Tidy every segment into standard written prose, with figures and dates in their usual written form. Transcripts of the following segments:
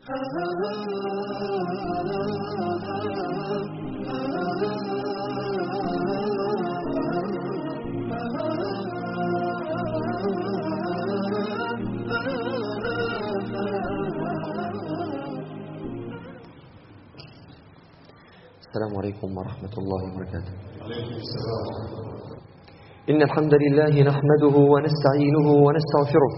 السلام عليكم ورحمة الله وبركاته. إن الحمد لله نحمده ونستعينه ونستغفره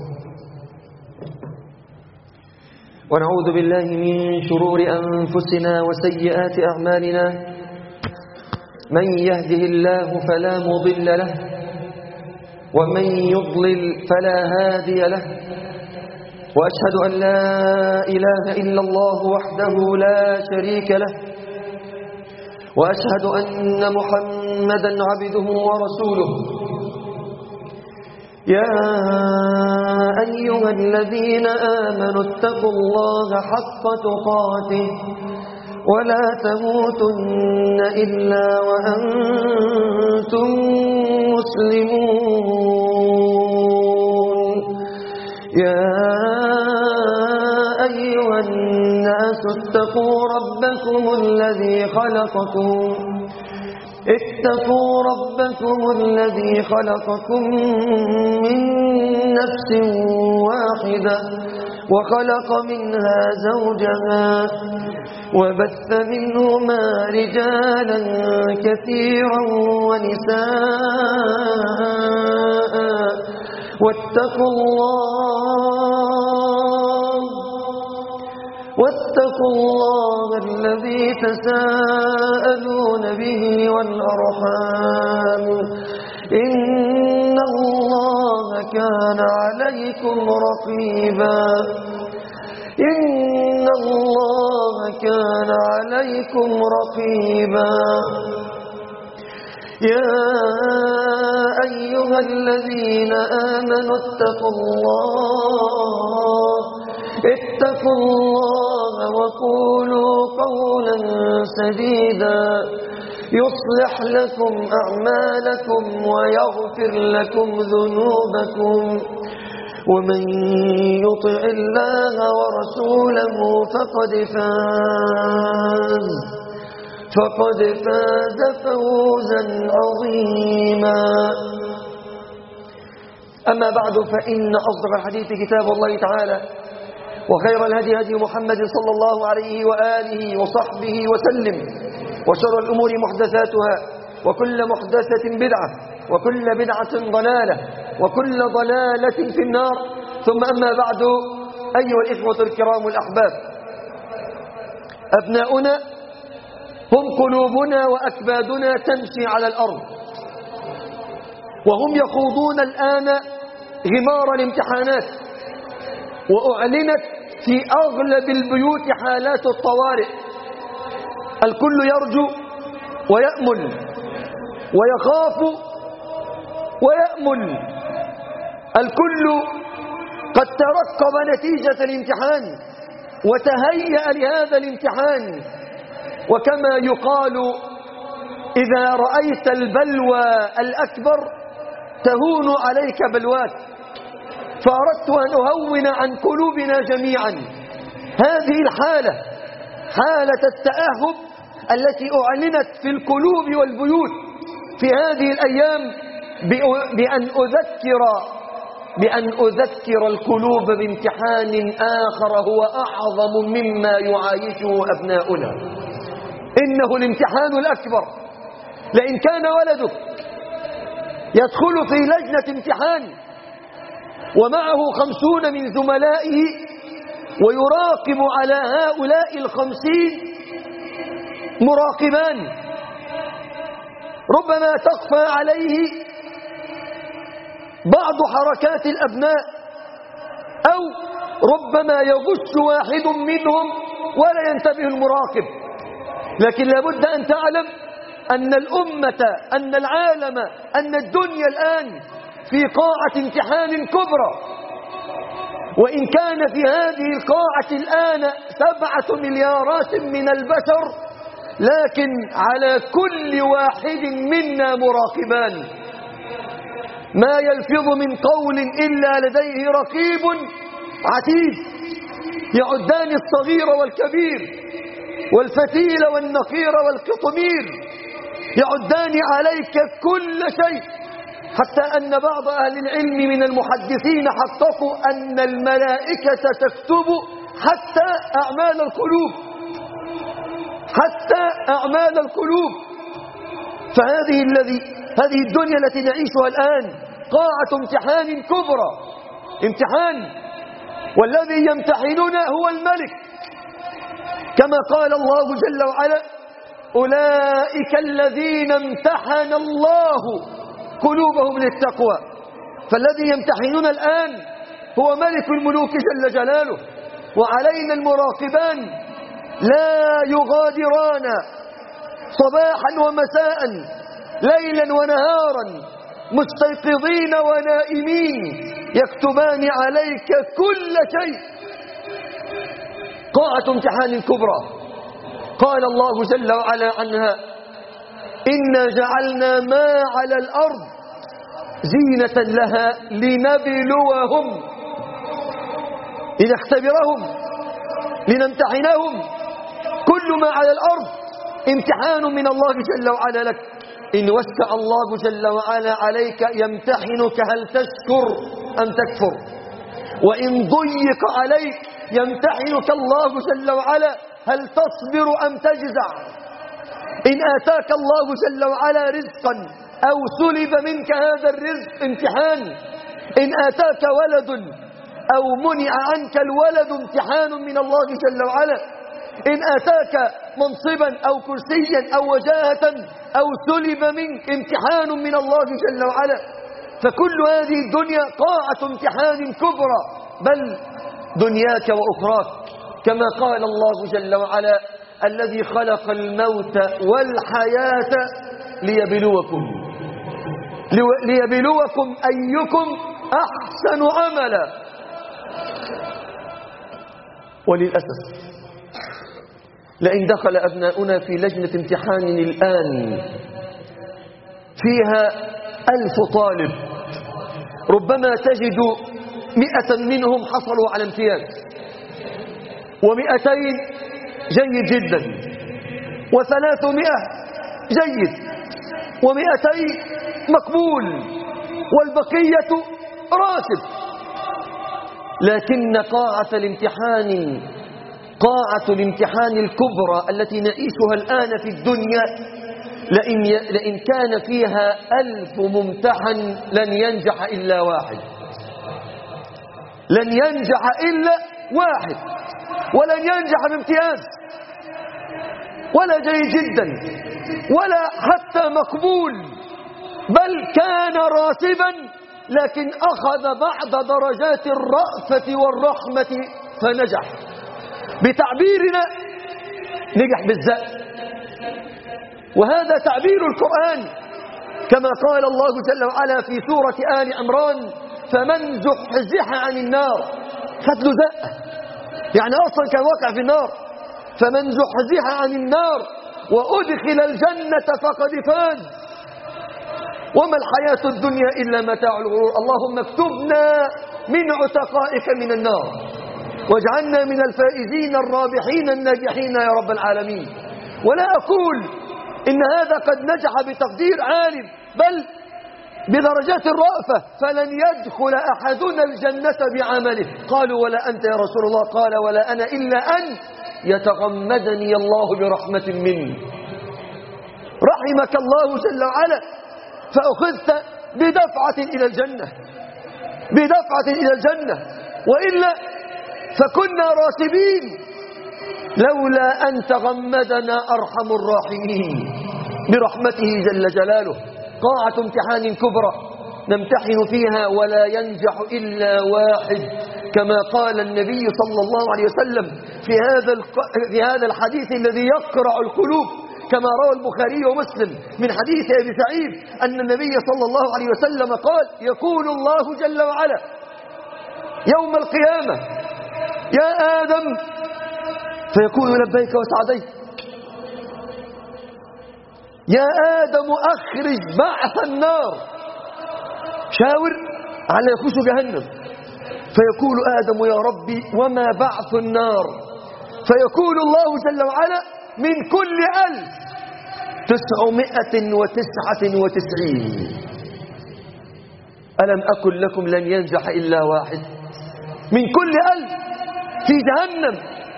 ونعوذ بالله من شرور أنفسنا وسيئات أعمالنا. من يهده الله فلا مضل له ومن يضلل فلا هادي له، وأشهد أن لا إله إلا الله وحده لا شريك له، وأشهد أن محمدا عبده ورسوله. يا أيها الذين آمنوا اتقوا الله حق تقاته ولا تموتن إلا وأنتم مسلمون. يا أيها الناس اتقوا ربكم الذي خلقكم من نفس واحدة وخلق منها زوجها وبث منهما رجالا كثيرا ونساء. واتقوا الله الذي تساءلون به والأرحام، إن الله كان عليكم رقيبا. يا أيها الذين آمنوا اتقوا الله وقولوا قولا سديدا يصلح لكم أعمالكم ويغفر لكم ذنوبكم، ومن يطع الله ورسوله فقد فاز فوزا عظيما. أما بعد، فإن أصدق الحديث كتاب الله تعالى، وخير الهدي هدي محمد صلى الله عليه وآله وصحبه وسلم، وشر الأمور محدثاتها، وكل محدثة بدعة، وكل بدعة ضلالة، وكل ضلالة في النار. ثم أما بعد، أيها الإخوة الكرام الأحباب، أبناؤنا هم قلوبنا وأكبادنا تمشي على الأرض، وهم يخوضون الآن غمار الامتحانات، وأعلنت في أغلب البيوت حالات الطوارئ. الكل يرجو ويأمل ويخاف ويأمل. الكل قد ترقب نتيجة الامتحان وتهيأ لهذا الامتحان. وكما يقال: إذا رأيت البلوى الأكبر تهون عليك بلواك. فأردت أن أهون عن قلوبنا جميعا هذه الحالة، حالة التأهب التي أعلنت في القلوب والبيوت في هذه الأيام، بأن أذكر القلوب بامتحان آخر هو أعظم مما يعايشه أبناؤنا. إنه الامتحان الأكبر. لئن كان ولدك يدخل في لجنة امتحان ومعه 50 من زملائه ويراقب على هؤلاء 50 مراقبان، ربما تخفى عليه بعض حركات الأبناء، أو ربما يغش واحد منهم ولا ينتبه المراقب. لكن لابد أن تعلم أن الأمة، أن العالم، أن الدنيا الآن في قاعة امتحان كبرى. وإن كان في هذه القاعة الآن 7 مليارات من البشر، لكن على كل واحد منا مراقبان. ما يلفظ من قول إلا لديه رقيب عتيد. يعدان الصغير والكبير والفتيل والنقير والقطمير، يعدان عليك كل شيء، حتى أن بعض أهل العلم من المحدثين حققوا أن الملائكة تكتب حتى أعمال القلوب، حتى أعمال القلوب. هذه الدنيا التي نعيشها الآن قاعة امتحان كبرى، امتحان، والذي يمتحننا هو الملك، كما قال الله جل وعلا: أولئك الذين امتحن الله قلوبهم للتقوى. فالذي يمتحننا الآن هو ملك الملوك جل جلاله، وعلينا المراقبان لا يغادران صباحا ومساء، ليلا ونهارا، مستيقظين ونائمين، يكتبان عليك كل شيء. قاعة امتحان كبرى. قال الله جل وعلا عنها: إنا جعلنا ما على الأرض زينة لها لنبلوهم، لنختبرهم، لنمتحنهم. كل ما على الأرض امتحان من الله جل وعلا لك. إن وسع الله جل وعلا عليك يمتحنك هل تشكر أم تكفر، وإن ضيق عليك يمتحنك الله جل وعلا هل تصبر أم تجزع. إن آتاك الله جل وعلا رزقا أو سلب منك هذا الرزق امتحان. إن آتاك ولد أو منع عنك الولد امتحان من الله جل وعلا. إن آتاك منصبا أو كرسيا أو وجاهة أو سلب منك امتحان من الله جل وعلا. فكل هذه الدنيا قاعة امتحان كبرى، بل دنياك وأخراك، كما قال الله جل وعلا: الذي خلق الموت والحياة ليبلوكم أيكم أحسن عملا. وللأسف لئن دخل أبناؤنا في لجنة امتحان الآن فيها 1000 طالب، ربما تجد 100 منهم حصلوا على امتياز، و200 جيد جدا، و300 جيد، و200 مقبول، والبقية راتب. لكن قاعة الامتحان الكبرى التي نعيشها الآن في الدنيا، لئن كان فيها 1000 ممتحن لن ينجح إلا واحد، لن ينجح إلا واحد، ولن ينجح بامتياز ولا جيد جدا ولا حتى مقبول، بل كان راتبا لكن أخذ بعض درجات الرأفة والرحمة فنجح. بتعبيرنا نجح بالزق. وهذا تعبير القرآن، كما قال الله جل وعلا في سورة آل عمران: فمن زحزح عن النار، خد له زقة، يعني أصلا كان واقع في النار. فمن زحزح عن النار وأدخل الجنة فقد فاز، وما الحياة الدنيا إلا متاع الغرور. اللهم اكتبنا من عتقائك من النار، واجعلنا من الفائزين الرابحين الناجحين يا رب العالمين. ولا أقول إن هذا قد نجح بتقدير عالٍ، بل بدرجات الرأفة، فلن يدخل أحدنا الجنة بعمله. قالوا: ولا أنت يا رسول الله؟ قال: ولا أنا إلا أن يتغمدني الله برحمة منه. رحمك الله جل وعلا فأخذت بدفعة إلى الجنة، بدفعة إلى الجنة، وإلا فكنا راتبين لولا أن تغمدنا أرحم الراحمين برحمته جل جلاله. قاعة امتحان كبرى نمتحن فيها ولا ينجح إلا واحد، كما قال النبي صلى الله عليه وسلم في هذا الحديث الذي يقرع القلوب، كما روى البخاري ومسلم من حديث أبي سعيد أن النبي صلى الله عليه وسلم قال: يقول الله جل وعلا يوم القيامة: يا آدم، فيقول: لبيك وسعديك. يا آدم أخرج بعث النار، شاور على يخش جهنم. فيقول آدم يا ربي وما بعث النار؟ فيقول الله جل وعلا من كل 1999. ألم أقل لكم لن ينجح إلا واحد؟ من كل 1000 في جهنم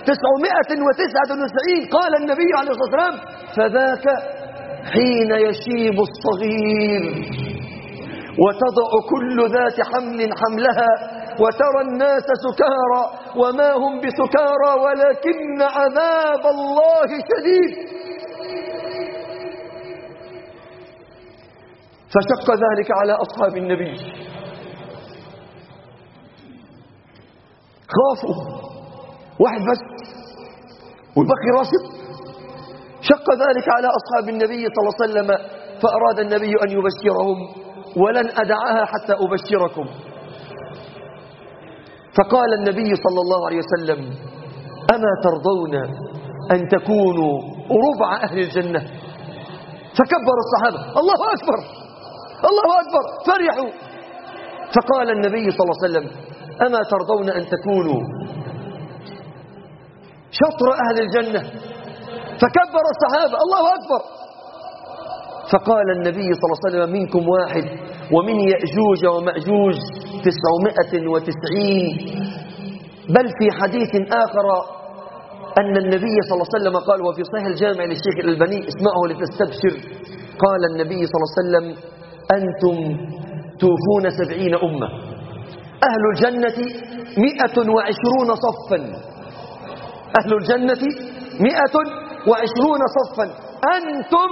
999. قال النبي عليه الصلاة والسلام فذاك حين يشيب الصغير وتضع كل ذات حمل حملها وترى الناس سكارى وما هم بسكارى ولكن عذاب الله شديد. فشق ذلك على أصحاب النبي، خافوا واحد بس والباقي راشد. شق ذلك على أصحاب النبي صلى الله عليه وسلم، فأراد النبي أن يبشرهم ولن أدعها حتى أبشركم. فقال النبي صلى الله عليه وسلم أما ترضون أن تكونوا ربع أهل الجنة؟ فكبر الصحابة الله أكبر الله أكبر، فرحوا. فقال النبي صلى الله عليه وسلم أما ترضون أن تكونوا شطر أهل الجنة؟ فكبر الصحابة الله أكبر. فقال النبي صلى الله عليه وسلم منكم واحد ومن يأجوج ومأجوج 990. بل في حديث آخر أن النبي صلى الله عليه وسلم قال، وفي صحيح الجامع للشيخ الألباني اسمعه لتستبشر، قال النبي صلى الله عليه وسلم أنتم توفون 70 أمة، أهل الجنة 120 صفا، أهل الجنة 120 صفا، أنتم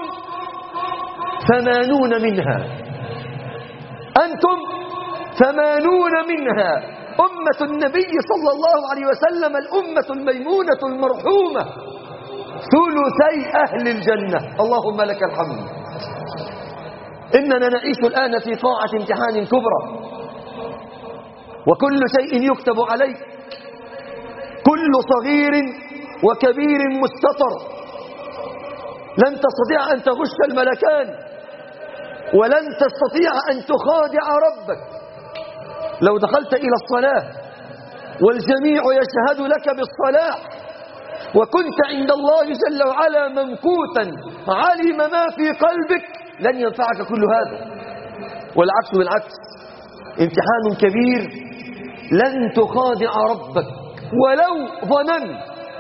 80 منها، أنتم 80 منها. أمة النبي صلى الله عليه وسلم الأمة الميمونة المرحومة، ثلثي أهل الجنة. اللهم لك الحمد. إننا نعيش الآن في قاعة امتحان كبرى، وكل شيء يكتب عليك، كل صغير وكبير مستطر. لن تستطيع أن تغش الملكان، ولن تستطيع أن تخادع ربك. لو دخلت إلى الصلاة والجميع يشهد لك بالصلاة وكنت عند الله جل وعلا ممقوتا علم ما في قلبك، لن ينفعك كل هذا. والعكس بالعكس، امتحان كبير لن تخادع ربك ولو ظننت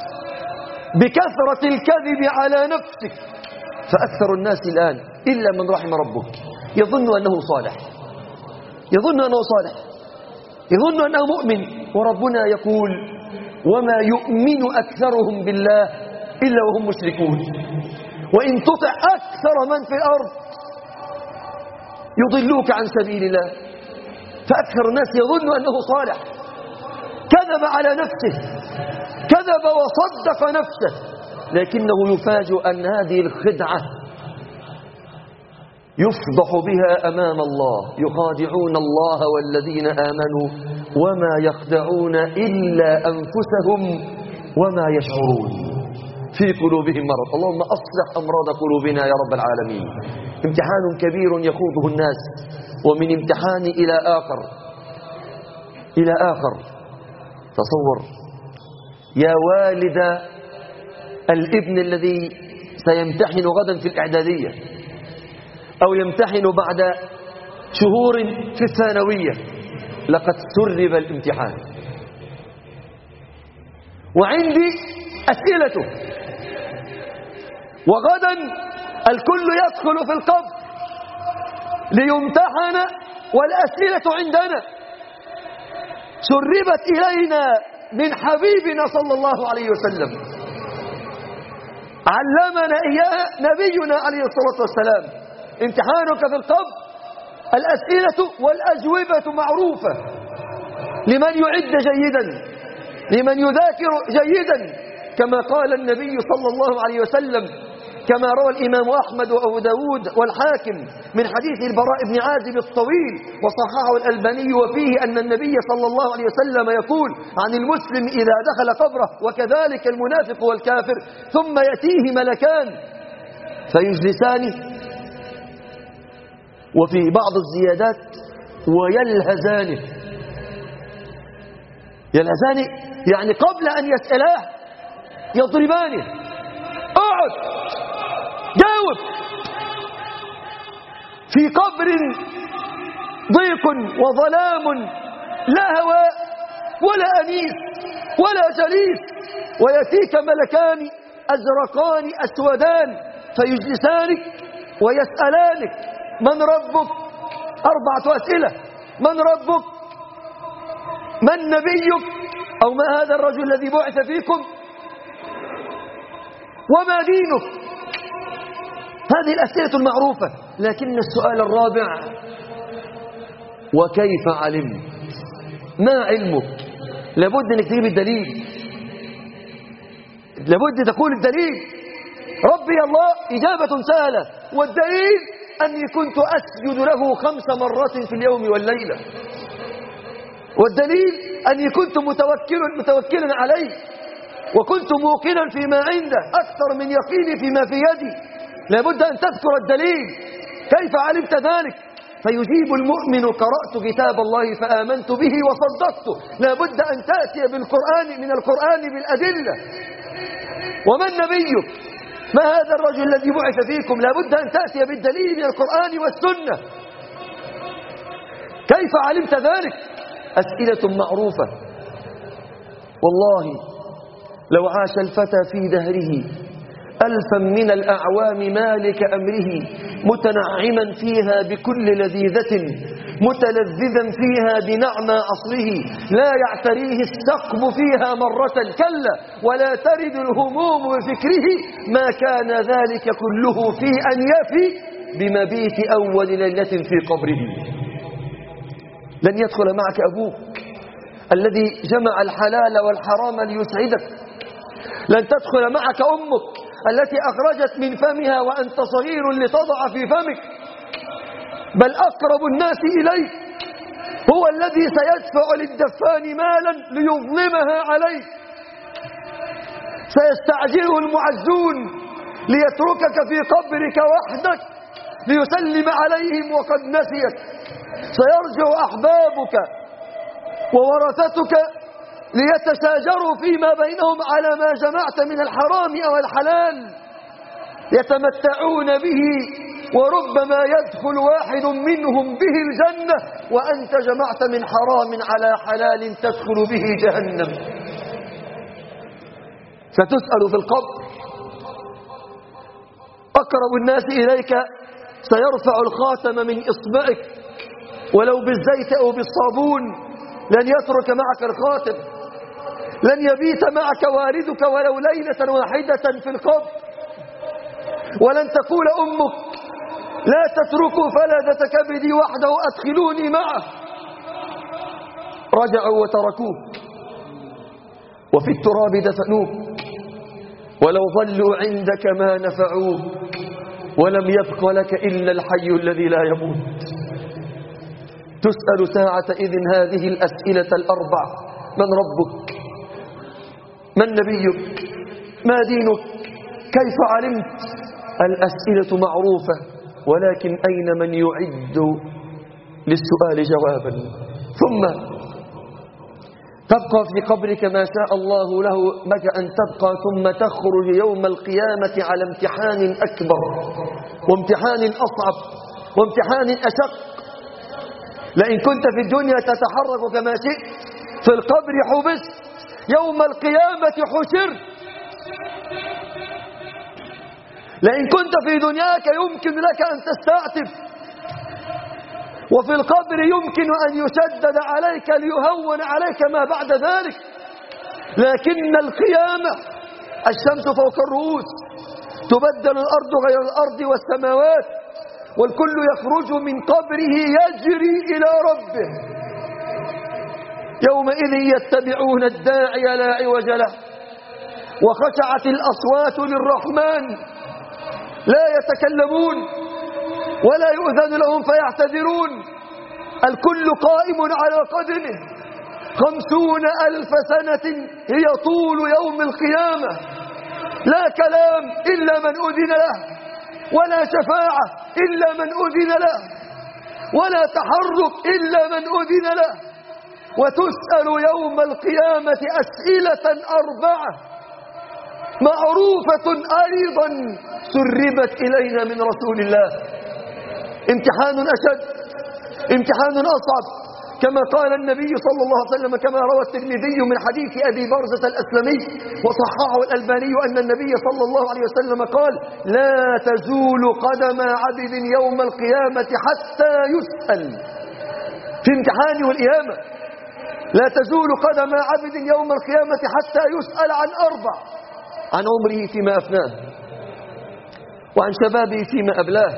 بكثرة الكذب على نفسك. فأكثر الناس الآن إلا من رحم ربك يظن أنه صالح، يظن أنه صالح، يظن أنه مؤمن، وربنا يقول وما يؤمن أكثرهم بالله إلا وهم مشركون. وإن تطع أكثر من في الأرض يضلوك عن سبيل الله. فأكثر الناس يظن أنه صالح، كذب على نفسه، كذب وصدق نفسه، لكنه يفاجأ أن هذه الخدعة يفضح بها أمام الله. يخادعون الله والذين آمنوا وما يخدعون إلا أنفسهم وما يشعرون، في قلوبهم مرض. اللهم أصلح أمراض قلوبنا يا رب العالمين. امتحان كبير يخوضه الناس، ومن امتحان إلى آخر إلى آخر. تصور يا والد الابن الذي سيمتحن غدا في الإعدادية أو يمتحن بعد شهور في الثانوية، لقد سرب الامتحان وعندي أسئلته، وغدا الكل يدخل في القبر ليمتحن والأسئلة عندنا. سربت إلينا من حبيبنا صلى الله عليه وسلم، علمنا إياها نبينا عليه الصلاة والسلام. امتحانك في القبر الأسئلة والأجوبة معروفة لمن يعد جيدا، لمن يذاكر جيدا، كما قال النبي صلى الله عليه وسلم، كما روى الإمام أحمد وأبو داود والحاكم من حديث البراء بن عازب الطويل وصححه الألباني، وفيه أن النبي صلى الله عليه وسلم يقول عن المسلم إذا دخل قبره وكذلك المنافق والكافر ثم يأتيه ملكان فيجلسانه، وفي بعض الزيادات ويلهزانه. يلهثان يعني قبل أن يسألاه يضربانه. اقعد جاوب. في قبر ضيق وظلام لا هواء ولا أنيس ولا جليس، ويأتيك ملكان أزرقان أسودان فيجلسانك ويسألانك من ربك؟ 4 أسئلة: من ربك؟ من نبيك؟ أو ما هذا الرجل الذي بعث فيكم؟ وما دينك؟ هذه الأسئلة المعروفة. لكن السؤال الرابع: وكيف علمت؟ ما علمك؟ لابد أنك تجيب الدليل، لابد تقول الدليل. ربي الله إجابة سهلة، والدليل أني كنت أسجد له 5 مرات في اليوم والليلة، والدليل أني كنت متوكلا عليه، وكنت موقنا فيما عنده أكثر من يقيني فيما في يدي. لابد أن تذكر الدليل. كيف علمت ذلك؟ فيجيب المؤمن: قرأت كتاب الله فآمنت به وصدقته. لابد أن تأتي من القرآن بالأدلة. ومن نبيك؟ ما هذا الرجل الذي بعث فيكم؟ لابد أن تأتي بالدليل من القرآن والسنة. كيف علمت ذلك؟ أسئلة معروفة. والله لو عاش الفتى في دهره 1000 من الأعوام مالك أمره، متنعما فيها بكل لذيذة، متلذذا فيها بنعمى عصره، لا يعتريه السقم فيها مرة كلا، ولا ترد الهموم بفكره، ما كان ذلك كله في أن يفي بمبيت أول ليلة في قبره. لن يدخل معك أبوك الذي جمع الحلال والحرام ليسعدك، لن تدخل معك أمك التي أخرجت من فمها وأنت صغير لتضع في فمك، بل أقرب الناس إليك هو الذي سيدفع للدفان مالا ليظلمها عليك، سيستعجله المعزون ليتركك في قبرك وحدك ليسلم عليهم وقد نسيك، سيرجع أحبابك وورثتك ليتشاجروا فيما بينهم على ما جمعت من الحرام أو الحلال، يتمتعون به، وربما يدخل واحد منهم به الجنة وأنت جمعت من حرام على حلال تدخل به جهنم. ستسأل في القبر. أقرب الناس إليك سيرفع الخاتم من إصبعك ولو بالزيت أو بالصابون، لن يترك معك الخاتم، لن يبيت معك والدك ولو ليلة واحدة في القبر، ولن تقول أمك: لا تتركوا فلذة كبدي وحده أدخلوني معه. رجعوا وتركوك وفي التراب دفنوك، ولو ظلوا عندك ما نفعوك، ولم يبق لك إلا الحي الذي لا يموت. تسأل ساعة إذن هذه الأسئلة الأربع: من ربك؟ من نبيك؟ ما دينك؟ كيف علمت؟ الأسئلة معروفة، ولكن أين من يعد للسؤال جوابا؟ ثم تبقى في قبرك ما شاء الله له لك أن تبقى، ثم تخرج يوم القيامة على امتحان أكبر وامتحان أصعب وامتحان أشق. لئن كنت في الدنيا تتحرك كما شئت، في القبر حبست، يوم القيامة حشرت. لئن كنت في دنياك يمكن لك أن تستعتب، وفي القبر يمكن أن يشدد عليك ليهون عليك ما بعد ذلك. لكن القيامة الشمس فوق الرؤوس، تبدل الأرض غير الأرض والسماوات، والكل يخرج من قبره يجري إلى ربه. يومئذ يتبعون الداعي لا عوج له، وخشعت الأصوات للرحمن لا يتكلمون ولا يؤذن لهم فيعتذرون. الكل قائم على قدمه. 50,000 سنة هي طول يوم القيامة. لا كلام إلا من أذن له، ولا شفاعة إلا من أذن له، ولا تحرك إلا من أذن له. وتسأل يوم القيامة أسئلة 4 معروفة أيضا سربت إلينا من رسول الله. امتحان أشد، امتحان أصعب، كما قال النبي صلى الله عليه وسلم كما روى الترمذي من حديث أبي برزة الأسلمي وصححه الألباني أن النبي صلى الله عليه وسلم قال: لا تزول قدم عبد يوم القيامة حتى يسأل. في امتحان والقيامة لا تزول قدم عبد يوم القيامة حتى يسأل عن 4: عن عمره فيما أفناه، وعن شبابه فيما أبلاه،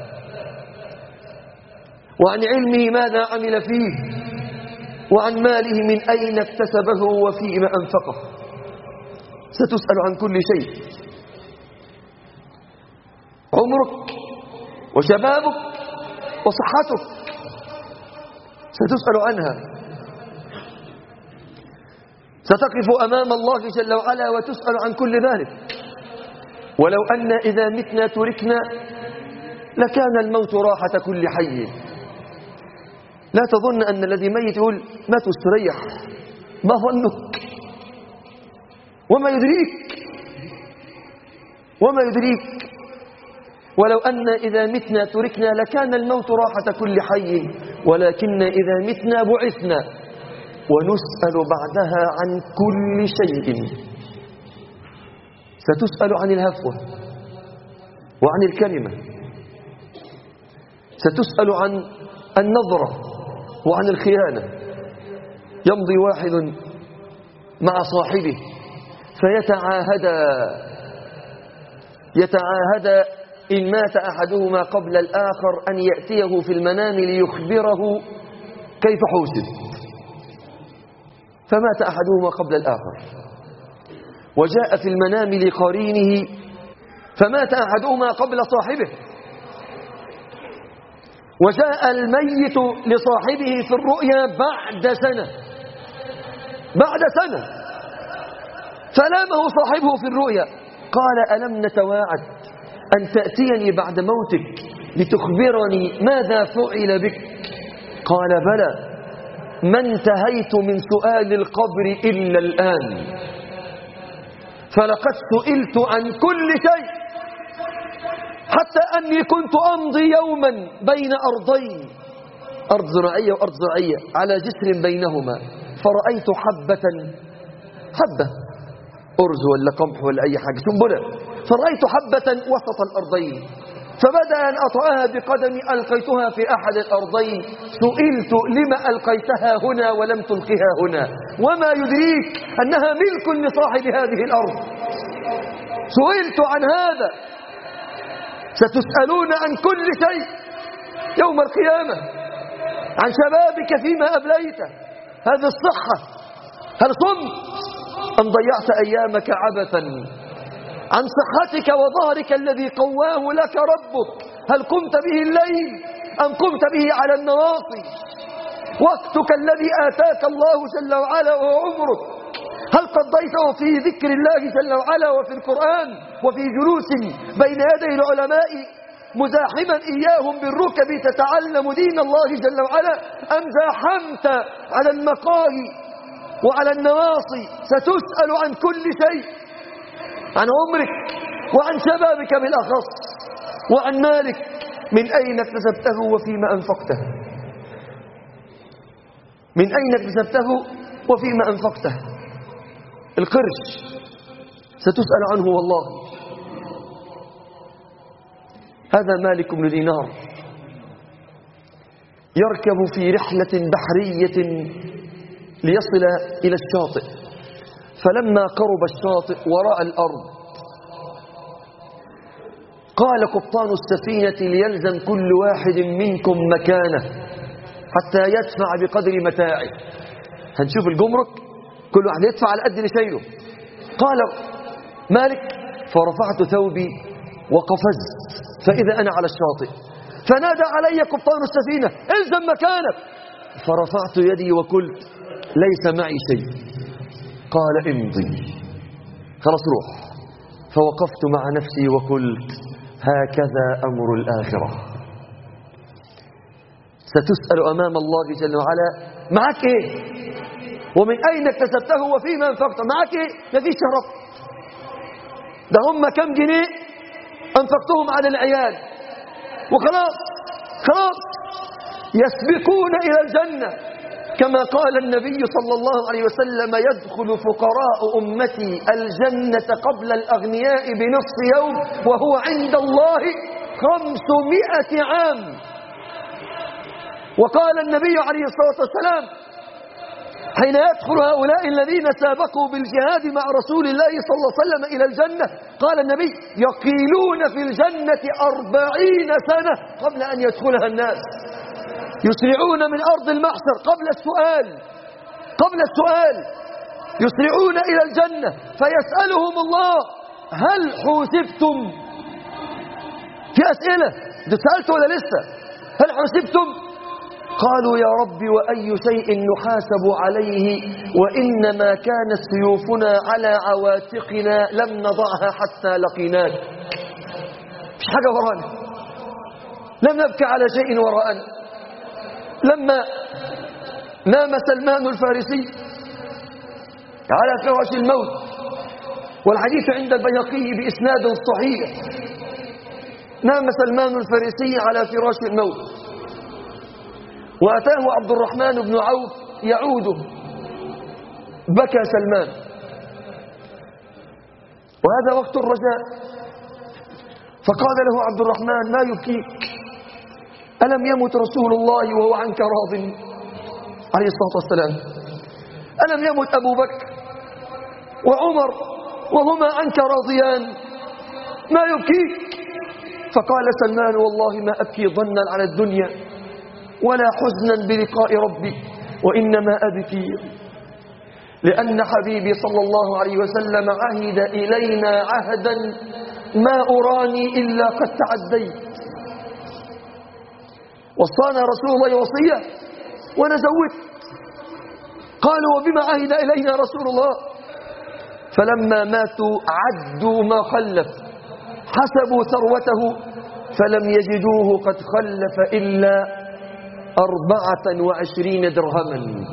وعن علمه ماذا عمل فيه، وعن ماله من أين اكتسبه وفيما أنفقه. ستسأل عن كل شيء. عمرك وشبابك وصحتك ستسأل عنها. ستقف أمام الله جل وعلا وتسأل عن كل ذلك. ولو أن إذا متنا تركنا لكان الموت راحة كل حي. لا تظن أن الذي ميت يقول مات واستريح، ما ظنك؟ وما يدريك؟ وما يدريك؟ ولو أن إذا متنا تركنا لكان الموت راحة كل حي، ولكن إذا متنا بعثنا ونسأل بعدها عن كل شيء. ستسأل عن الهفوة وعن الكلمة، ستسأل عن النظرة وعن الخيانة. يمضي واحد مع صاحبه يتعاهد إن مات أحدهما قبل الآخر أن يأتيه في المنام ليخبره كيف حوسب. فمات أحدهما قبل الآخر، وجاء في المنام لقرينه فمات أحدهما قبل صاحبه، وجاء الميت لصاحبه في الرؤيا بعد سنة فلامه صاحبه في الرؤيا قال: ألم نتواعد أن تأتيني بعد موتك لتخبرني ماذا فعل بك؟ قال: بلى، ما انتهيت من سؤال القبر إلا الآن، فلقد سئلت عن كل شيء، حتى أني كنت أمضي يوما بين أرضين، أرض زراعية وأرض زراعية، على جسر بينهما، فرأيت حبة أرز ولا قمح ولا أي حاجة، سنبلة، فرأيت حبة وسط الأرضين، فبدأ أن أطأها بقدمي ألقيتها في أحد الأرضين. سئلت: لما ألقيتها هنا ولم تلقها هنا؟ وما يدريك أنها ملك لصاحب هذه الأرض. سئلت عن هذا. ستسألون عن كل شيء يوم القيامة. عن شبابك فيما أبليته، هذه الصحة، هل صمت أم ضيعت أيامك عبثا؟ عن صحتك وظهرك الذي قواه لك ربك، هل قمت به الليل أم قمت به على النواصي؟ وقتك الذي آتاك الله جل وعلا وهو عمرك، هل قضيته في ذكر الله جل وعلا وفي القرآن وفي جلوس بين يدي العلماء مزاحما إياهم بالركب تتعلم دين الله جل وعلا، أم زاحمت على المقاهي وعلى النواصي؟ ستسأل عن كل شيء، عن عمرك وعن شبابك بالأخص، وعن مالك من أين اكتسبته وفيما أنفقته، من أين اكتسبته وفيما أنفقته. القرش ستسأل عنه والله. هذا مالك بن دينار يركب في رحلة بحرية ليصل إلى الشاطئ، فلما قرب الشاطئ وراء الأرض قال قبطان السفينة: ليلزم كل واحد منكم مكانه حتى يدفع بقدر متاعه. هنشوف الجمرك كل واحد يدفع على قد اللي شايله. قال مالك: فرفعت ثوبي وقفزت فإذا أنا على الشاطئ، فنادى علي قبطان السفينة: الزم مكانك. فرفعت يدي وقلت: ليس معي شيء. قال: امضي، خلاص روح. فوقفت مع نفسي وقلت: هكذا أمر الآخرة. ستسأل أمام الله جل وعلا: معك إيه؟ ومن أين اكتسبته وفيما أنفقته. معك إيه؟ مفيش شهرة. ده هم كم جنيه أنفقتهم على العيال وخلاص. خلاص يسبقون إلى الجنة كما قال النبي صلى الله عليه وسلم: يدخل فقراء أمتي الجنة قبل الأغنياء بنصف يوم وهو عند الله 500 عام. وقال النبي عليه الصلاة والسلام حين يدخل هؤلاء الذين سابقوا بالجهاد مع رسول الله صلى الله عليه وسلم إلى الجنة، قال النبي: يقيلون في الجنة 40 سنة قبل أن يدخلها الناس، يسرعون من أرض المحشر قبل السؤال يسرعون إلى الجنة فيسألهم الله: هل حوسبتم؟ في أسئلة، ده سألت ولا لسه؟ هل حوسبتم؟ قالوا: يا رب وأي شيء نحاسب عليه وإنما كانت سيوفنا على عواتقنا لم نضعها حتى لقيناك. مش حاجة ورانا، لم نبكي على شيء وراءنا. لما نام سلمان الفارسي على فراش الموت، والحديث عند البيهقي بإسناد صحيح، نام سلمان الفارسي على فراش الموت وأتاه عبد الرحمن بن عوف يعوده، بكى سلمان، وهذا وقت الرجاء، فقال له عبد الرحمن: ما يبكيك؟ ألم يمت رسول الله وهو عنك راض عليه الصلاة والسلام؟ ألم يمت أبو بكر وعمر وهما عنك راضيان؟ ما يبكيك؟ فقال سلمان: والله ما أبكي ظنا على الدنيا ولا حزنا بلقاء ربي، وإنما أبكي لأن حبيبي صلى الله عليه وسلم عهد إلينا عهدا ما أراني إلا قد تعديت. وصانا رسول الله وصية ونزوت. قالوا: وبما عهد إلينا رسول الله؟ فلما ماتوا عدوا ما خلف، حسبوا ثروته فلم يجدوه قد خلف إلا 24 درهما.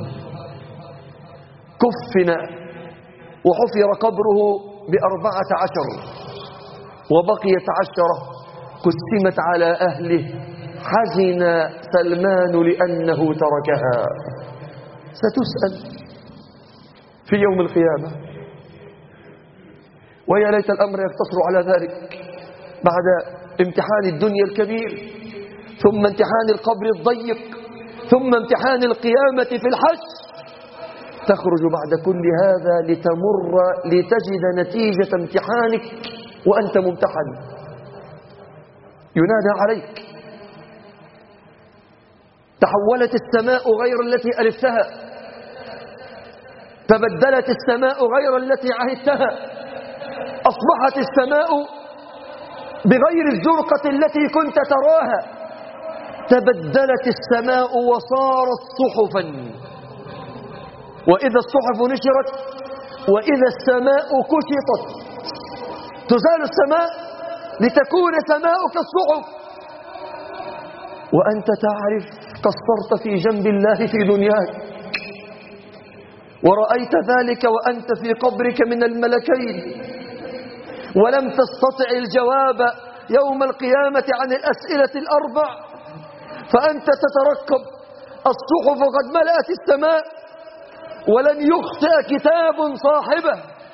كفن وحفر قبره ب14 وبقيت 10 قسمت على أهله. حزن سلمان لأنه تركها. ستسأل في يوم القيامة، ويا ليت الأمر يقتصر على ذلك بعد امتحان الدنيا الكبير، ثم امتحان القبر الضيق، ثم امتحان القيامة في الحشر. تخرج بعد كل هذا لتجد نتيجة امتحانك وأنت ممتحن. ينادى عليك: تحولت السماء غير التي ألفتها، تبدلت السماء غير التي عهدتها، أصبحت السماء بغير الزرقة التي كنت تراها، تبدلت السماء وصارت صحفا. وإذا الصحف نشرت وإذا السماء كشطت. تزال السماء لتكون سماؤك الصحف، وأنت تعرف قصرت في جنب الله في دنياك، ورأيت ذلك وأنت في قبرك من الملكين، ولم تستطع الجواب يوم القيامة عن الأسئلة الأربع، فأنت تترقب. الصحف قد ملأت السماء ولن يخطئ كتاب صاحبه.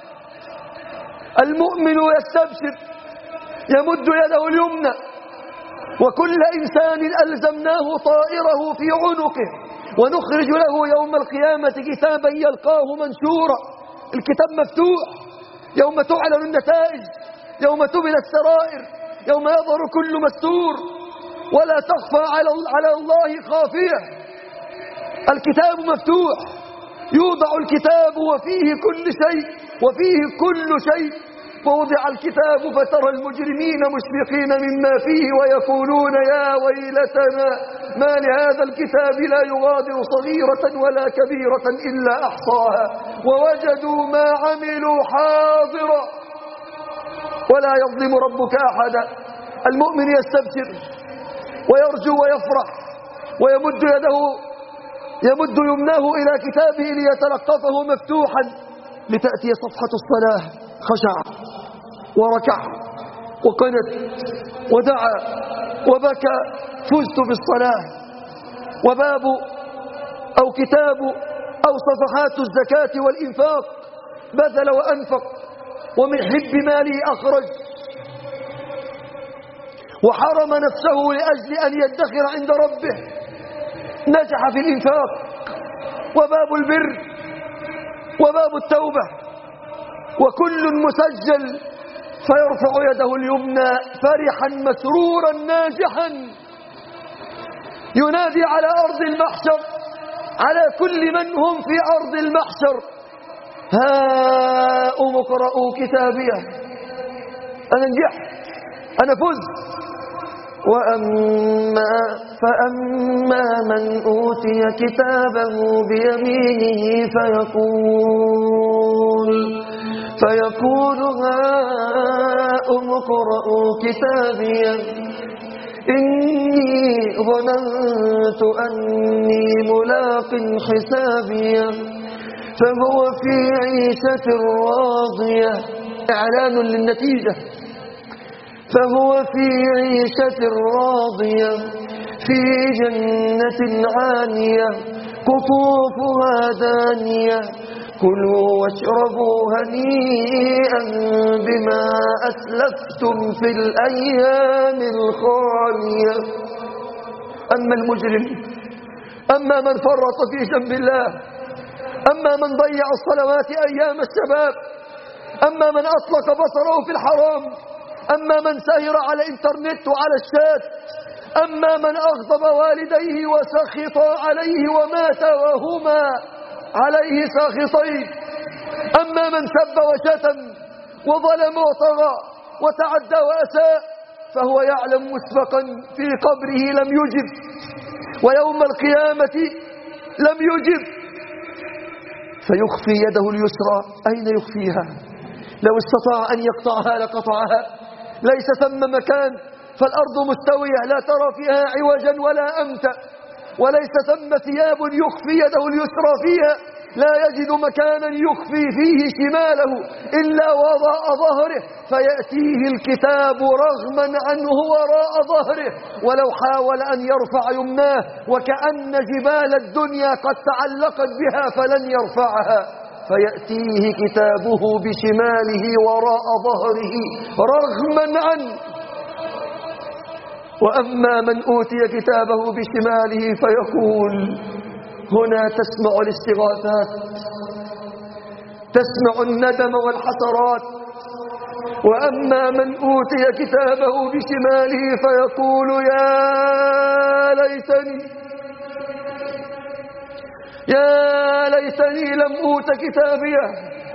المؤمن يستبشر، يمد يده اليمنى، وكل إنسان ألزمناه طائره في عنقه، ونخرج له يوم القيامة كتابا يلقاه منشورا. الكتاب مفتوح يوم تعلن النتائج، يوم تبلى السرائر، يوم يظهر كل مستور ولا تخفى على الله خافية. الكتاب مفتوح، يوضع الكتاب وفيه كل شيء. فوضع الكتاب فترى المجرمين مشفقين مما فيه ويقولون: يا ويلتنا ما لهذا الكتاب لا يغادر صغيرة ولا كبيرة إلا أحصاها ووجدوا ما عملوا حاضرا ولا يظلم ربك أحدا. المؤمن يستبشر ويرجو ويفرح ويمد يده يمد يمناه إلى كتابه ليتلقفه مفتوحا، لتأتي صفحة الصلاة خشع وركع وقنت ودعا وبكى: فزت بالصلاة. وباب أو كتاب أو صفحات الزكاة والإنفاق: بذل وأنفق، ومن حب ماله أخرج، وحرم نفسه لأجل أن يدخر عند ربه، نجح في الإنفاق. وباب البر وباب التوبة، وكل مسجل، فيرفع يده اليمنى فرحا مسرورا ناجحا، ينادي على أرض المحشر، على كل من هم في أرض المحشر: هاؤم اقرءوا كتابيه، أنا نجحت، أنا فزت. فأما من أوتي كتابه بيمينه فيقول هاؤم اقرءوا كتابيه، إني ظننت أني ملاق حسابيه، فهو في عيشة راضية. إعلان للنتيجة: فهو في عيشة راضية في جنة عالية قطوفها دانية، كلوا واشربوا هنيئا بما أسلفتم في الأيام الخالية. أما المجرم، أما من فرط في جنب الله، أما من ضيع الصلوات أيام الشباب، أما من أطلق بصره في الحرام، أما من سهر على الإنترنت وعلى الشات، أما من أغضب والديه وسخطا عليه ومات وهما عليه ساخطين، أما من سب وشتم وظلم وطغى وتعدى وأساء، فهو يعلم مسبقا في قبره لم يجب، ويوم القيامة لم يجب، فيخفي يده اليسرى. أين يخفيها؟ لو استطاع أن يقطعها لقطعها. ليس ثم مكان، فالأرض مستوية لا ترى فيها عوجا ولا أمتا، وليس ثم ثياب يخفي يده اليسرى فيها، لا يجد مكانا يخفي فيه شماله إلا وراء ظهره، فيأتيه الكتاب رغما عنه وراء ظهره، ولو حاول أن يرفع يمناه وكأن جبال الدنيا قد تعلقت بها فلن يرفعها، فيأتيه كتابه بشماله وراء ظهره رغما عنه. وأما من أوتي كتابه بشماله فيقول: هنا تسمع الاستغاثات، تسمع الندم والحسرات. وأما من أوتي كتابه بشماله فيقول: يا ليتني لم أوت كتابيه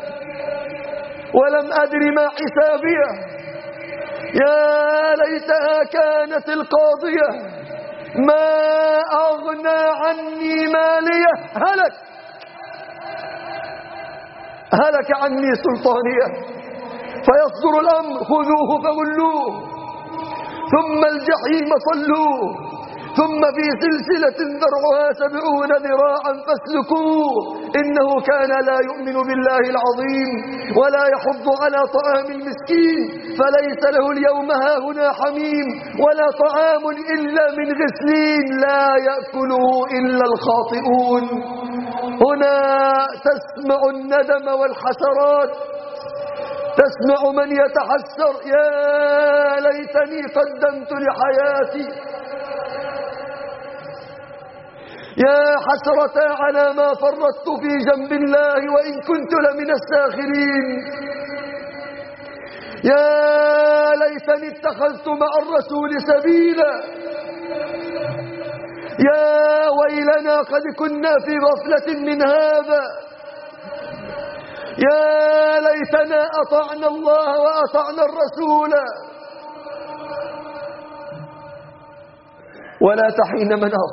ولم أدر ما حسابيه، يا ليتها كانت القاضية، ما أغنى عني ماليه، هلك عني سلطانيه. فيصدر الأمر: خذوه فغلوه، ثم الجحيم صلوه، ثم في سلسلة ذرعها 70 ذراعا فاسلكوه، إنه كان لا يؤمن بالله العظيم ولا يحض على طعام المسكين، فليس له اليوم هاهنا حميم ولا طعام إلا من غسلين لا يأكله إلا الخاطئون. هنا تسمع الندم والحسرات، تسمع من يتحسر: يا ليتني قدمت لحياتي، يا حسرة على ما فرطت في جنب الله وإن كنت لمن الساخرين، يا ليتني اتخذت مع الرسول سبيلا، يا ويلنا قد كنا في غفلة من هذا، يا ليتنا أطعنا الله وأطعنا الرسول. ولا تحين مناص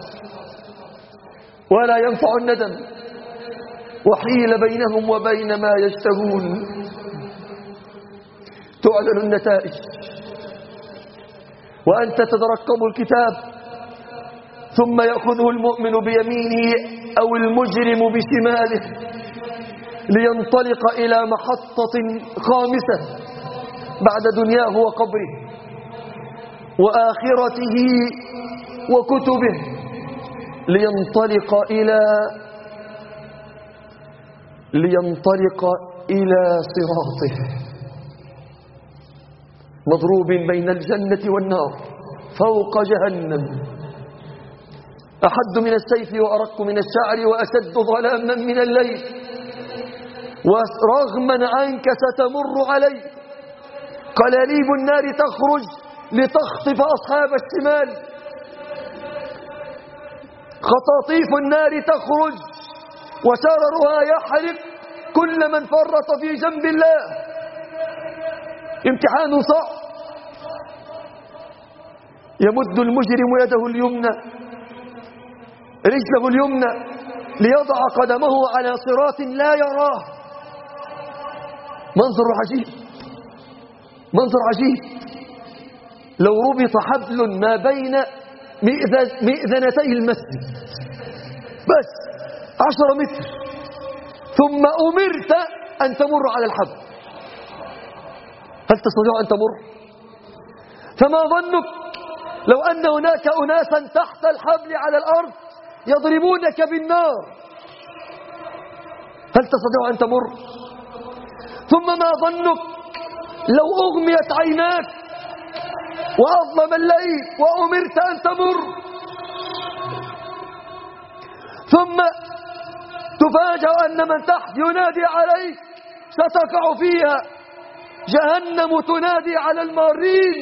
ولا ينفع الندم، وحيل بينهم وبين ما يشتهون. تعلن النتائج وأنت تترقب الكتاب، ثم يأخذه المؤمن بيمينه أو المجرم بشماله لينطلق إلى محطة خامسة بعد دنياه وقبره وآخرته وكتبه، لينطلق إلى صراطه مضروب بين الجنة والنار فوق جهنم، أحد من السيف وأرق من الشعر وأشد ظلاما من الليل، ورغما عنك ستمر عليه. قلاليب النار تخرج لتخطف أصحاب الشمال، خطاطيف النار تخرج وشررها يحرق كل من فرط في جنب الله. امتحان صعب. يمد المجرم يده اليمنى رجله اليمنى ليضع قدمه على صراط لا يراه. منظر عجيب، منظر عجيب. لو ربط حبل ما بين مئذنتي المسجد بس 10 متر ثم أمرت أن تمر على الحبل، هل تستطيع أن تمر؟ فما ظنك لو أن هناك أناسا تحت الحبل على الأرض يضربونك بالنار، هل تستطيع أن تمر؟ ثم ما ظنك لو أغميت عيناك وأظلم الليل وأمرت أن تمر، ثم تفاجأ أن من تحت ينادي عليك ستقع فيها. جهنم تنادي على المارين،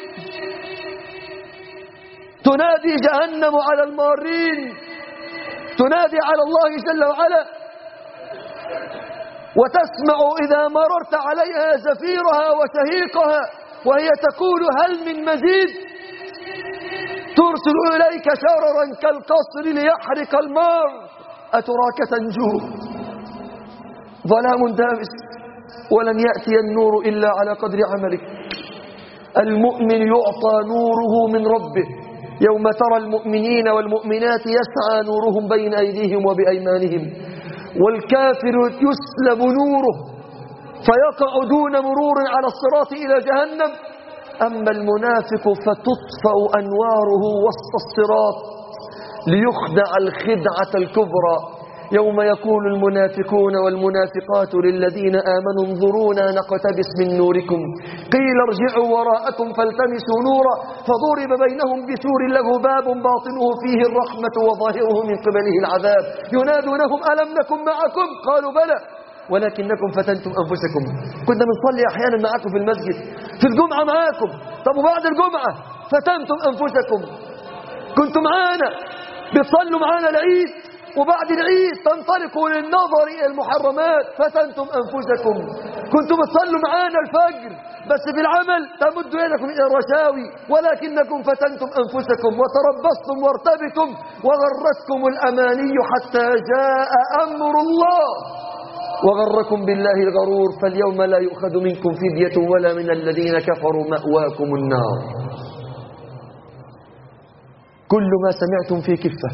تنادي جهنم على المارين، تنادي على الله جل وعلا، وتسمع إذا مررت عليها زفيرها وشهيقها وهي تقول هل من مزيد، ترسل إليك شررا كالقصر ليحرق المار، أتراك تنجو. ظلام دامس ولن يأتي النور إلا على قدر عملك. المؤمن يعطى نوره من ربه، يوم ترى المؤمنين والمؤمنات يسعى نورهم بين أيديهم وبأيمانهم، والكافر يسلب نوره فيقع دون مرور على الصراط إلى جهنم. أما المنافق فتطفأ أنواره وسط الصراط ليخدع الخدعة الكبرى، يوم يقول المنافقون والمنافقات للذين آمنوا انظرونا نقتبس من نوركم قيل ارجعوا وراءكم فالتمسوا نورا فضرب بينهم بسور له باب باطنه فيه الرحمة وظاهره من قبله العذاب ينادونهم ألم نكن معكم قالوا بلى ولكنكم فتنتم أنفسكم. كنا بنصلي أحيانا معكم في المسجد، في الجمعة معكم، طب وبعد الجمعة فتنتم أنفسكم. كنتم معانا بتصلوا معانا العيد، وبعد العيد تنطلقوا للنظر إلى المحرمات فتنتم أنفسكم. كنتم بتصلوا معانا الفجر بس في العمل تمد يدكم إلى الرشاوي، ولكنكم فتنتم أنفسكم وتربصتم وارتبتم وغرتكم الأماني حتى جاء أمر الله وغركم بالله الغرور. فاليوم لا يؤخذ منكم فدية ولا من الذين كفروا، مأواكم النار. كل ما سمعتم في كفة،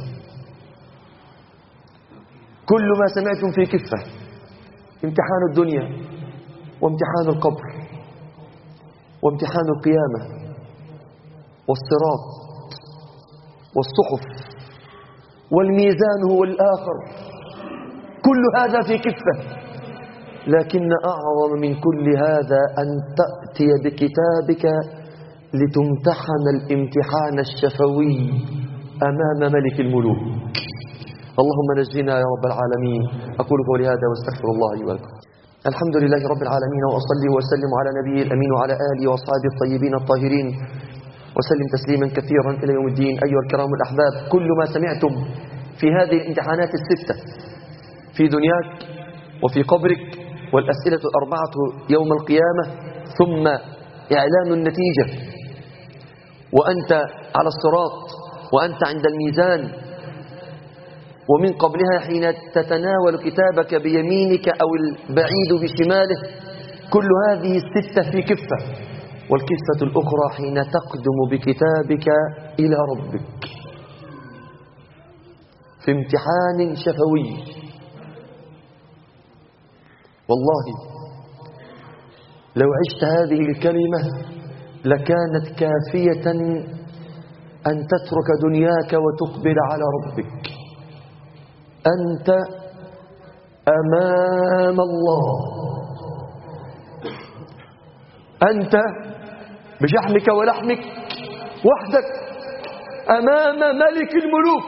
كل ما سمعتم في كفة. امتحان الدنيا وامتحان القبر وامتحان القيامة والصراط والصحف والميزان هو الآخر، كل هذا في كفة. لكن أعظم من كل هذا أن تأتي بكتابك لتمتحن الامتحان الشفوي أمام ملك الملوك. اللهم نجنا يا رب العالمين. أقول قولي هذا واستغفر الله لي ولكم. الحمد لله رب العالمين، وأصلي وأسلم على نبيه الأمين وعلى آله وأصحابه الطيبين الطاهرين، وسلم تسليما كثيرا إلى يوم الدين. أيها الكرام الأحباب، كل ما سمعتم في هذه الامتحانات الستة في دنياك وفي قبرك والأسئلة الأربعة يوم القيامة ثم إعلان النتيجة وأنت على الصراط وأنت عند الميزان، ومن قبلها حين تتناول كتابك بيمينك أو البعيد بشماله، كل هذه الستة في كفة، والكفة الأخرى حين تقدم بكتابك إلى ربك في امتحان شفوي. والله لو عشت هذه الكلمة لكانت كافية أن تترك دنياك وتقبل على ربك. أنت أمام الله، أنت بشحمك ولحمك وحدك أمام ملك الملوك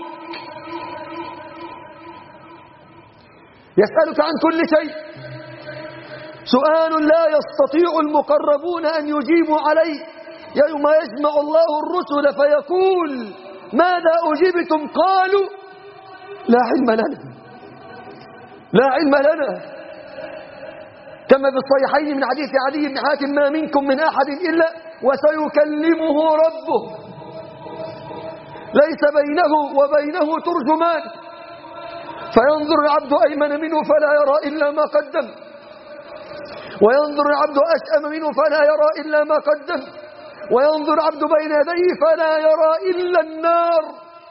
يسألك عن كل شيء، سؤال لا يستطيع المقربون أن يجيبوا عليه. يوم يجمع الله الرسل فيقول ماذا أجبتم؟ قالوا لا علم لنا، لا علم لنا. كما في الصحيحين من حديث عدي بن حاتم ما منكم من أحد إلا وسيكلمه ربه ليس بينه وبينه ترجمان، فينظر العبد أيمن منه فلا يرى إلا ما قدم، وينظر العبد أشأم منه فلا يرى إلا ما قدم، وينظر العبد بين يديه فلا يرى إلا النار.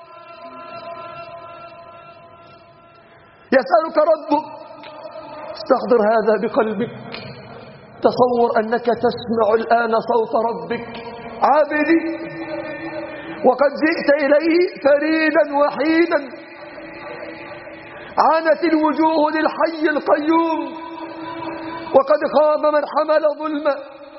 يسألك ربك، استحضر هذا بقلبك، تصور أنك تسمع الآن صوت ربك عابدي، وقد جئت إليه فريدا وحيدا، عانت الوجوه للحي القيوم، وقد خاب من حمل ظلما.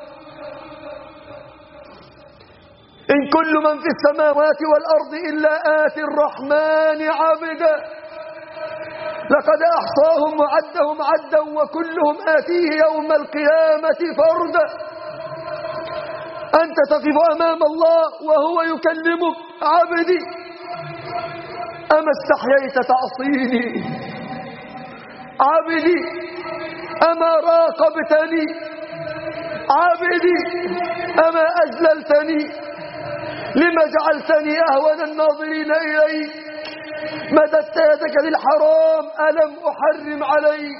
إن كل من في السماوات والأرض إلا آتي الرحمن عبدا، لقد أحصاهم وعدهم عدا وكلهم آتيه يوم القيامة فردا. أنت تقف أمام الله وهو يكلمك عبدي أما استحييت تعصيني؟ عبدي أما راقبتني؟ عبدي أما أجللتني؟ لما جعلتني أهون الناظرين إليك؟ مددت يدك للحرام ألم أحرم عليك؟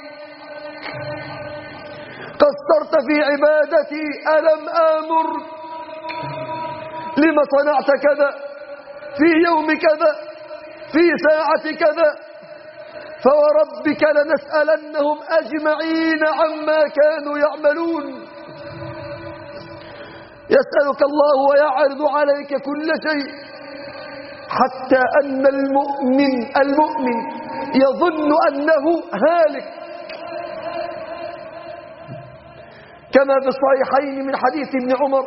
قصرت في عبادتي ألم آمر؟ لما صنعت كذا في يوم كذا في ساعة كذا؟ فوربك لنسألنهم أجمعين عما كانوا يعملون. يسألك الله ويعرض عليك كل شيء، حتى أن المؤمن يظن أنه هالك. كما في الصحيحين من حديث ابن عمر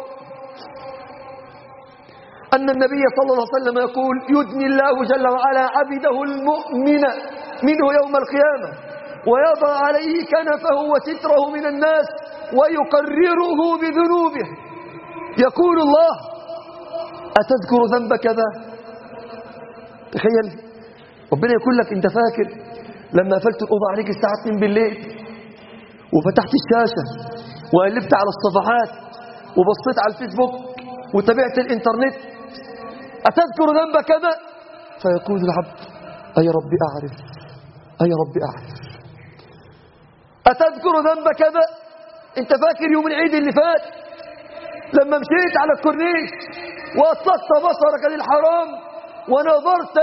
أن النبي صلى الله عليه وسلم يقول يدني الله جل وعلا عبده المؤمن منه يوم القيامة ويضع عليه كنفه وستره من الناس ويقرره بذنوبه. يقول الله أتذكر ذنب كذا؟ تخيل ربنا يقول لك انت فاكر لما قفلت الأوضة عليك الساعة 2 بالليل وفتحت الشاشة وقلبت على الصفحات وبصيت على الفيسبوك وتابعت الانترنت، أتذكر ذنب كذا؟ فيقول العبد أي ربي أعرف، أي ربي أعرف. أتذكر ذنب كذا؟ انت فاكر يوم العيد اللي فات لما مشيت على الكورنيش وأطلقت بصرك للحرام ونظرت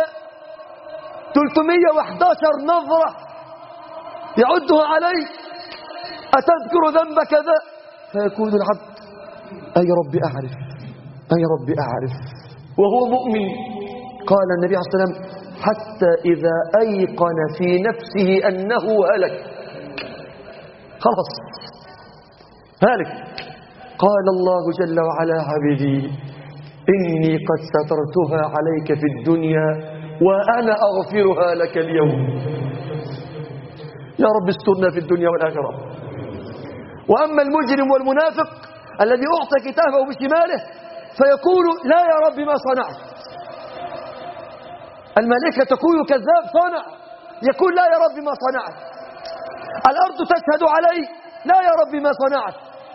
311 نظرة يعدها عليك؟ أتذكر ذنب كذا؟ فيقول العبد أي ربي أعرف، أي ربي أعرف، وهو مؤمن. قال النبي عليه الصلاة والسلام حتى إذا أيقن في نفسه أنه هلك، خلاص هالك، قال الله جل وعلا عبدي إني قد سترتها عليك في الدنيا وأنا أغفرها لك اليوم. يا رب استرنا في الدنيا والآخرة. وأما المجرم والمنافق الذي أعطى كتابه بشماله فيقول لا يا رب ما صنعت، الملائكة تقول كذاب صنع، يقول لا يا رب ما صنعت، الأرض تشهد علي لا يا رب ما صنعت،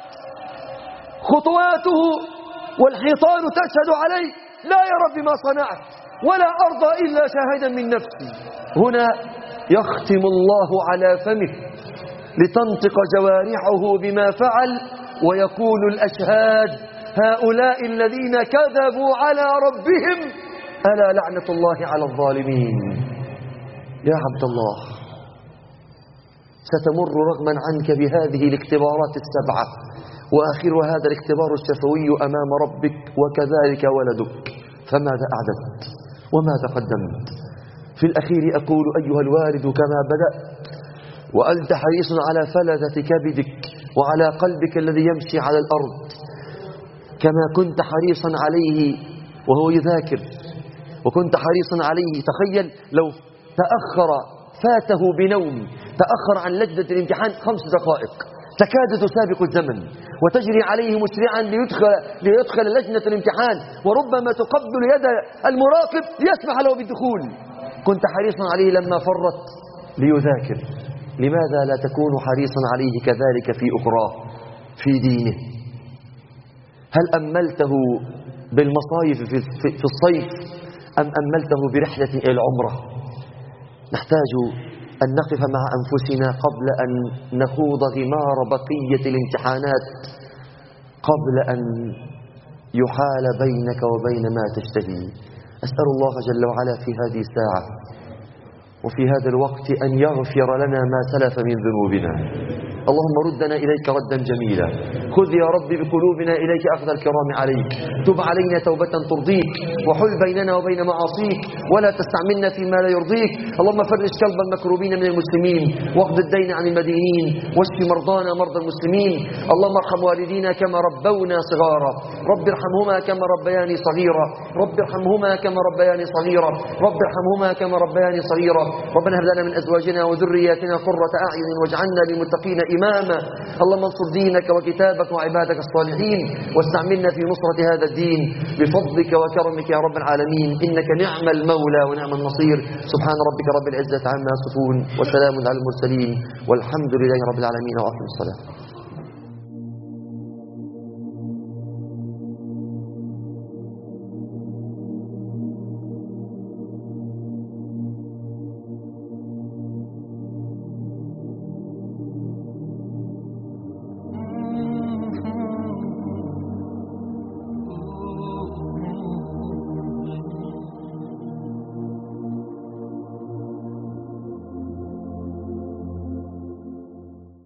خطواته والحيطان تشهد علي لا يا رب ما صنعت، ولا أرضى إلا شاهدا من نفسي. هنا يختم الله على فمه لتنطق جوارحه بما فعل ويقول الأشهاد هؤلاء الذين كذبوا على ربهم ألا لعنة الله على الظالمين. يا عبد الله ستمر رغما عنك بهذه الاختبارات السبعة، وآخر هذا الاختبار الشفوي أمام ربك، وكذلك ولدك. فماذا أعددت وماذا قدمت؟ في الأخير أقول أيها الوالد كما بدأت وأنت حريص على فلذة كبدك وعلى قلبك الذي يمشي على الأرض، كما كنت حريصا عليه وهو يذاكر، وكنت حريصا عليه. تخيل لو تأخر فاته بنوم، تأخر عن لجنة الامتحان 5 دقائق، تكاد تسابق الزمن وتجري عليه مسرعا ليدخل لجنة الامتحان، وربما تقبل يد المراقب ليسمح له بالدخول. كنت حريصا عليه لما فرط ليذاكر. لماذا لا تكون حريصا عليه كذلك في أخراه، في دينه؟ هل أملته بالمصايف في الصيف أم أملته برحلة إلى العمرة؟ نحتاج أن نقف مع أنفسنا قبل أن نخوض غمار بقية الامتحانات، قبل أن يحال بينك وبين ما تشتهي. أسأل الله جل وعلا في هذه الساعة وفي هذا الوقت أن يغفر لنا ما سلف من ذنوبنا. اللهم ردنا إليك ردا جميلا. خذ يا رب بقلوبنا إليك أخذ الكرام عليك. تب علينا توبة ترضيك، وحل بيننا وبين معاصيك، ولا تستعملنا فيما لا يرضيك. اللهم فرج كرب المكروبين من المسلمين، واقض الدين عن المدينين، واشف مرضانا مرضى المسلمين. اللهم ارحم والدينا كما ربونا صغارا، رب ارحمهما كما ربياني صغيرا، رب ارحمهما كما ربياني صغيرا، رب ارحمهما كما ربياني صغيرا. ربنا هب لنا من أزواجنا وذرياتنا قرة أعين واجعلنا للمتقين إماما. اللهم انصر دينك وكتابك وعبادك الصالحين، واستعملنا في نصرة هذا الدين بفضلك وكرمك يا رب العالمين، إنك نعم المولى ونعم النصير. سبحان ربك رب العزة عما يصفون، وسلام على المرسلين، والحمد لله رب العالمين، وأقم الصلاة.